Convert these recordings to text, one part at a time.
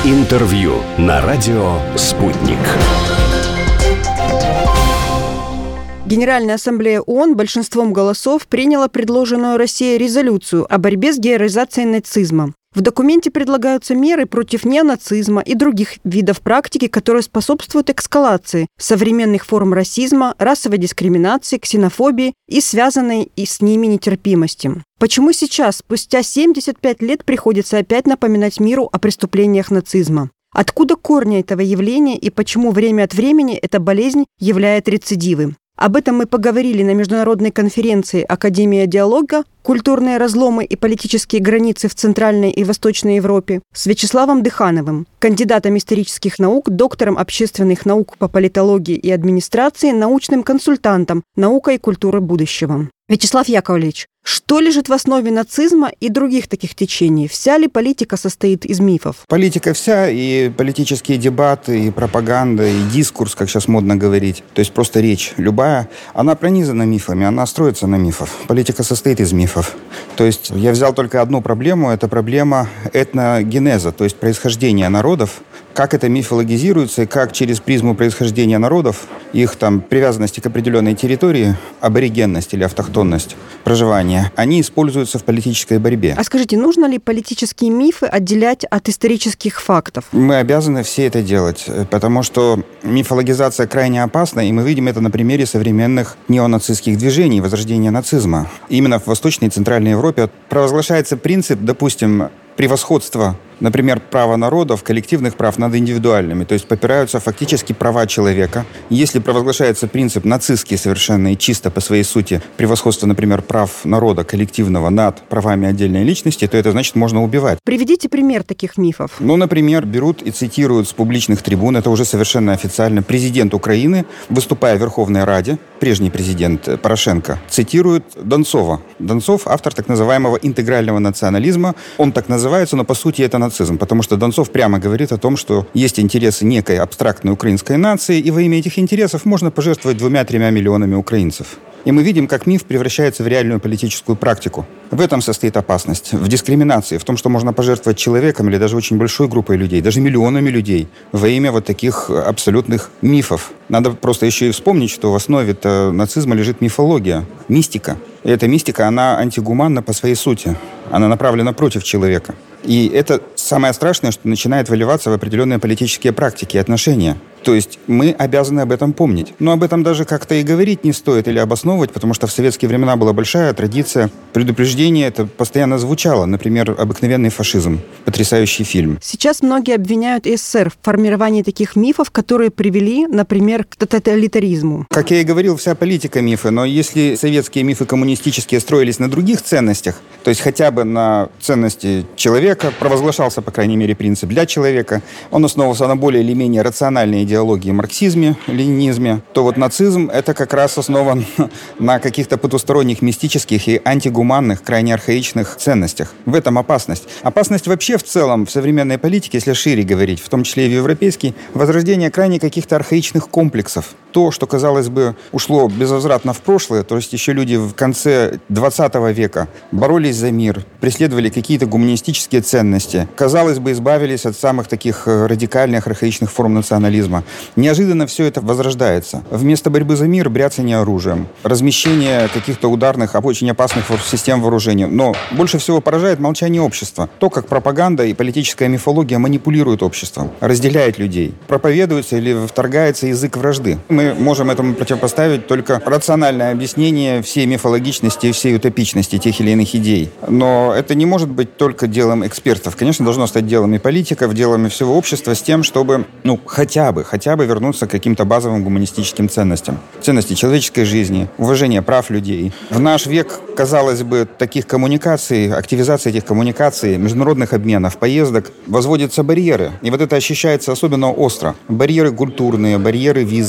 Интервью на радио «Спутник». Генеральная ассамблея ООН большинством голосов приняла предложенную Россией резолюцию о борьбе с героизацией нацизма. В документе предлагаются меры против неонацизма и других видов практики, которые способствуют эскалации современных форм расизма, расовой дискриминации, ксенофобии и связанной и с ними нетерпимости. Почему сейчас, спустя 75 лет, приходится опять напоминать миру о преступлениях нацизма? Откуда корни этого явления и почему время от времени эта болезнь является рецидивом? Об этом мы поговорили на международной конференции «Академия диалога. Культурные разломы и политические границы в Центральной и Восточной Европе» с Вячеславом Дыхановым, кандидатом исторических наук, доктором общественных наук по политологии и администрации, научным консультантом «Наука и культура будущего». Вячеслав Яковлевич, что лежит в основе нацизма и других таких течений? Вся ли политика состоит из мифов? Политика вся, и политические дебаты, и пропаганда, и дискурс, как сейчас модно говорить, то есть просто речь любая, она пронизана мифами, она строится на мифах. Политика состоит из мифов. То есть я взял только одну проблему, это проблема этногенеза, то есть происхождения народов, как это мифологизируется и как через призму происхождения народов, их там привязанности к определенной территории, аборигенность или автохтонность проживания, они используются в политической борьбе. А скажите, нужно ли политические мифы отделять от исторических фактов? Мы обязаны все это делать, потому что мифологизация крайне опасна, и мы видим это на примере современных неонацистских движений, возрождения нацизма. Именно в Восточной и Центральной Европе провозглашается принцип, допустим, превосходства, например, права народов, коллективных прав над индивидуальными. То есть попираются фактически права человека. Если провозглашается принцип нацистский совершенно и чисто по своей сути, превосходство, например, прав народа коллективного над правами отдельной личности, то это значит, можно убивать. Приведите пример таких мифов. Например, берут и цитируют с публичных трибун, это уже совершенно официально, президент Украины, выступая в Верховной Раде, прежний президент Порошенко, цитирует Донцова. Донцов — автор так называемого интегрального национализма. Он так называется, но по сути это нацизм, потому что Донцов прямо говорит о том, что есть интересы некой абстрактной украинской нации, и во имя этих интересов можно пожертвовать 2-3 миллионами украинцев. И мы видим, как миф превращается в реальную политическую практику. В этом состоит опасность, в дискриминации, в том, что можно пожертвовать человеком или даже очень большой группой людей, даже миллионами людей во имя вот таких абсолютных мифов. Надо просто еще и вспомнить, что в основе-то нацизма лежит мифология, мистика. И эта мистика, она антигуманна по своей сути. Она направлена против человека. И это самое страшное, что начинает выливаться в определенные политические практики и отношения. То есть мы обязаны об этом помнить. Но об этом даже как-то и говорить не стоит или обосновывать, потому что в советские времена была большая традиция предупреждения. Это постоянно звучало. Например, «Обыкновенный фашизм». Потрясающий фильм. Сейчас многие обвиняют СССР в формировании таких мифов, которые привели, например, к тоталитаризму. Как я и говорил, вся политика мифы. Но если советские мифы коммунистические строились на других ценностях, то есть хотя бы на ценности человека, провозглашался, по крайней мере, принцип для человека, он основывался на более или менее рациональной идеологии марксизме, ленинизме, то вот нацизм — это как раз основан на каких-то потусторонних, мистических и антигуманных, крайне архаичных ценностях. В этом опасность. Опасность вообще в целом в современной политике, если шире говорить, в том числе и в европейской, возрождение крайне каких-то архаичных комплексов. То, что, казалось бы, ушло безвозвратно в прошлое, то есть еще люди в конце 20 века боролись за мир, преследовали какие-то гуманистические ценности, казалось бы, избавились от самых таких радикальных, архаичных форм национализма. Неожиданно все это возрождается. Вместо борьбы за мир — бряцание оружием, размещение каких-то ударных, очень опасных систем вооружения. Но больше всего поражает молчание общества. То, как пропаганда и политическая мифология манипулируют обществом, разделяет людей, проповедуется или вторгается язык вражды. Мы можем этому противопоставить только рациональное объяснение всей мифологичности и всей утопичности тех или иных идей. Но это не может быть только делом экспертов. Конечно, должно стать делом и политиков, делом и всего общества с тем, чтобы, хотя бы вернуться к каким-то базовым гуманистическим ценностям. Ценности человеческой жизни, уважение прав людей. В наш век, казалось бы, таких коммуникаций, активизации этих коммуникаций, международных обменов, поездок, возводятся барьеры. И вот это ощущается особенно остро. Барьеры культурные, барьеры визовые,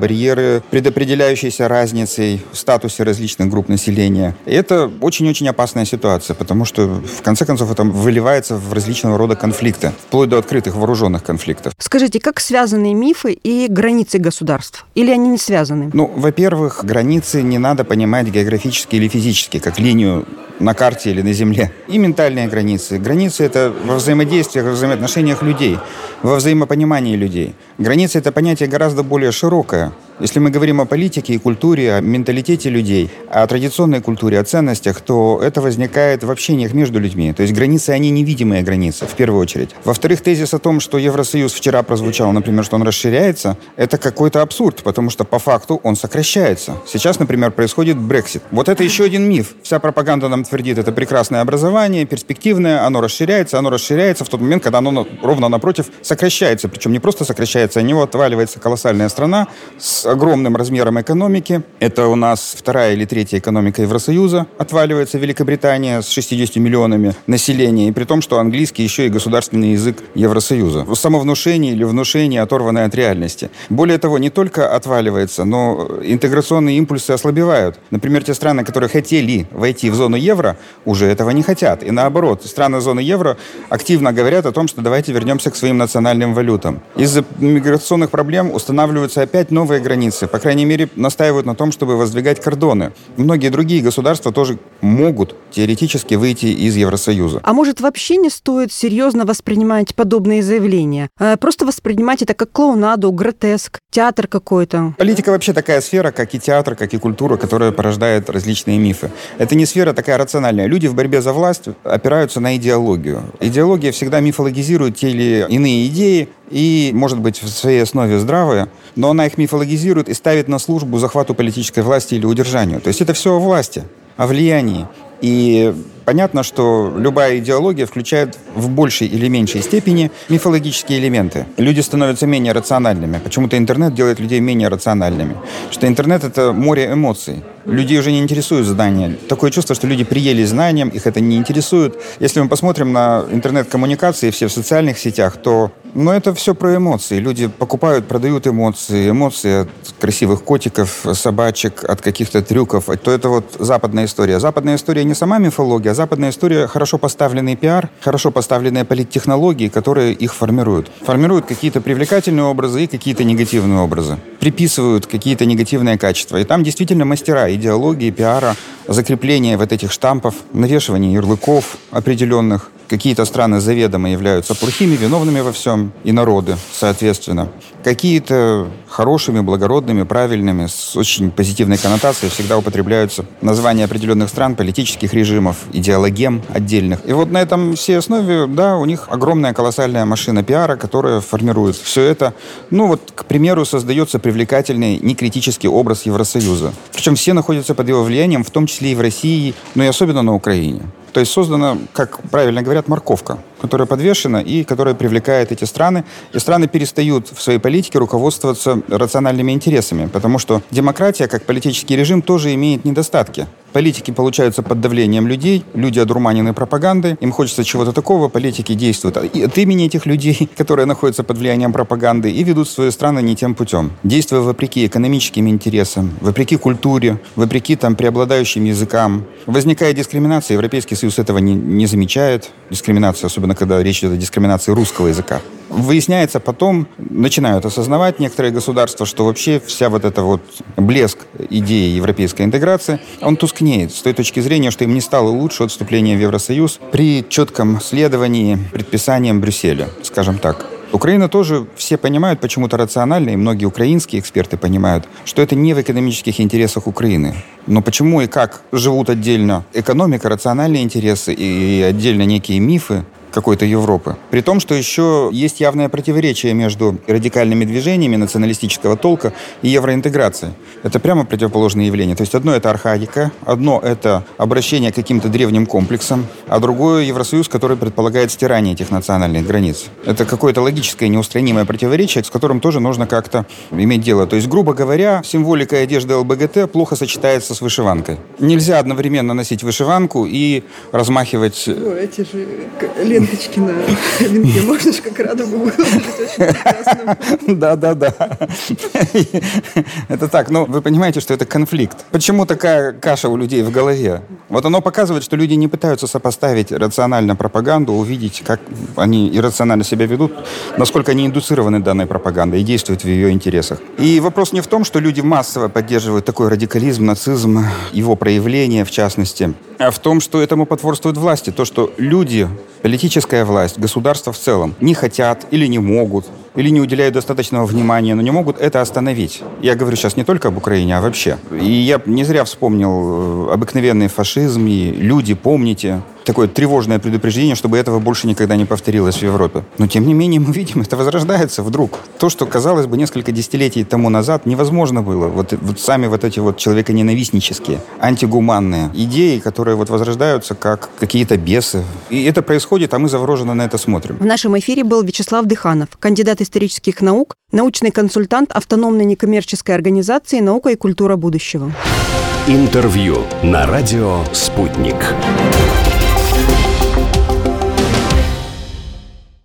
барьеры, предопределяющиеся разницей в статусе различных групп населения. И это очень-очень опасная ситуация, потому что, в конце концов, это выливается в различного рода конфликты, вплоть до открытых вооруженных конфликтов. Скажите, как связаны мифы и границы государств? Или они не связаны? Во-первых, границы не надо понимать географически или физически, как линию на карте или на земле. И ментальные границы. Границы — это во взаимодействиях, во взаимоотношениях людей, во взаимопонимании людей. Границы — это понятие гораздо более широкое. Если мы говорим о политике и культуре, о менталитете людей, о традиционной культуре, о ценностях, то это возникает в общениях между людьми. То есть границы, они невидимые границы, в первую очередь. Во-вторых, тезис о том, что Евросоюз вчера прозвучал, например, что он расширяется, это какой-то абсурд, потому что по факту он сокращается. Сейчас, например, происходит Брексит. Вот это еще один миф. Вся пропаганда нам твердит, это прекрасное образование, перспективное, оно расширяется в тот момент, когда оно ровно напротив сокращается. Причем не просто сокращается, от него отваливается колоссальная страна с огромным размером экономики. Это у нас вторая или третья экономика Евросоюза. Отваливается Великобритания с 60 миллионами населения. И при том, что английский еще и государственный язык Евросоюза. Самовнушение или внушение, оторванное от реальности. Более того, не только отваливается, но интеграционные импульсы ослабевают. Например, те страны, которые хотели войти в зону евро, уже этого не хотят. И наоборот, страны зоны евро активно говорят о том, что давайте вернемся к своим национальным валютам. Из-за миграционных проблем устанавливаются опять новые границы. По крайней мере, настаивают на том, чтобы воздвигать кордоны. Многие другие государства тоже могут теоретически выйти из Евросоюза. А может, вообще не стоит серьезно воспринимать подобные заявления? Просто воспринимать это как клоунаду, гротеск, театр какой-то? Политика вообще такая сфера, как и театр, как и культура, которая порождает различные мифы. Это не сфера такая рациональная. Люди в борьбе за власть опираются на идеологию. Идеология всегда мифологизирует те или иные идеи, и, может быть, в своей основе здравые, но она их мифологизирует и ставит на службу захвату политической власти или удержанию. То есть это все о власти, о влиянии. И понятно, что любая идеология включает в большей или меньшей степени мифологические элементы. Люди становятся менее рациональными. Почему-то интернет делает людей менее рациональными. Что интернет — это море эмоций. Людей уже не интересуют знания. Такое чувство, что люди приелись знаниям, их это не интересует. Если мы посмотрим на интернет-коммуникации, все в социальных сетях, то это все про эмоции. Люди покупают, продают эмоции. Эмоции от красивых котиков, собачек, от каких-то трюков. То это вот западная история. Западная история не сама мифология, а западная история — хорошо поставленный пиар, хорошо поставленные политтехнологии, которые их формируют. Формируют какие-то привлекательные образы и какие-то негативные образы. Приписывают какие-то негативные качества. И там действительно мастера идеологии, пиара, закрепления вот этих штампов, навешивания ярлыков определенных. Какие-то страны заведомо являются плохими, виновными во всем, и народы, соответственно. Какие-то хорошими, благородными, правильными, с очень позитивной коннотацией всегда употребляются названия определенных стран, политических режимов, идеологем отдельных. И вот на этом всей основе, у них огромная колоссальная машина пиара, которая формирует все это. К примеру, создается привлекательный, некритический образ Евросоюза. Причем все находятся под его влиянием, в том числе и в России, но и особенно на Украине. То есть создана, как правильно говорят, морковка, которая подвешена и которая привлекает эти страны. И страны перестают в своей политике руководствоваться рациональными интересами, потому что демократия, как политический режим, тоже имеет недостатки. Политики получаются под давлением людей, люди одурманены пропагандой, им хочется чего-то такого, политики действуют от имени этих людей, которые находятся под влиянием пропаганды, и ведут свои страны не тем путем. Действуя вопреки экономическим интересам, вопреки культуре, вопреки преобладающим языкам. Возникает дискриминация, Европейский Союз этого не замечает. Дискриминация, особенно когда речь идет о дискриминации русского языка. Выясняется потом, начинают осознавать некоторые государства, что вообще вся блеск идеи европейской интеграции, он тускнеет с той точки зрения, что им не стало лучше от вступления в Евросоюз при четком следовании предписаниям Брюсселя, скажем так. Украина тоже все понимают почему-то рационально, и многие украинские эксперты понимают, что это не в экономических интересах Украины. Но почему и как живут отдельно экономика, рациональные интересы и отдельно некие мифы какой-то Европы. При том, что еще есть явное противоречие между радикальными движениями националистического толка и евроинтеграцией. Это прямо противоположные явления. То есть одно — это архаика, одно — это обращение к каким-то древним комплексам, а другое — Евросоюз, который предполагает стирание этих национальных границ. Это какое-то логическое неустранимое противоречие, с которым тоже нужно как-то иметь дело. То есть, грубо говоря, символика одежды ЛГБТ плохо сочетается с вышиванкой. Нельзя одновременно носить вышиванку и размахивать... Эти же ленты ниточки на венке. Можно же как радугу выложить, очень прекрасно. Да. Это так, вы понимаете, что это конфликт. Почему такая каша у людей в голове? Вот оно показывает, что люди не пытаются сопоставить рационально пропаганду, увидеть, как они иррационально себя ведут, насколько они индуцированы данной пропагандой и действуют в ее интересах. И вопрос не в том, что люди массово поддерживают такой радикализм, нацизм, его проявление в частности, а в том, что этому потворствуют власти. То, что люди, политическая власть, государство в целом не хотят или не могут, или не уделяют достаточного внимания, но не могут это остановить. Я говорю сейчас не только об Украине, а вообще. И я не зря вспомнил обыкновенный фашизм и «люди, помните». Такое тревожное предупреждение, чтобы этого больше никогда не повторилось в Европе. Но, тем не менее, мы видим, это возрождается вдруг. То, что, казалось бы, несколько десятилетий тому назад невозможно было. Вот сами эти человеконенавистнические, антигуманные идеи, которые возрождаются как какие-то бесы. И это происходит, а мы завороженно на это смотрим. В нашем эфире был Вячеслав Дыханов, кандидат исторических наук, научный консультант автономной некоммерческой организации «Наука и культура будущего». Интервью на радио «Спутник».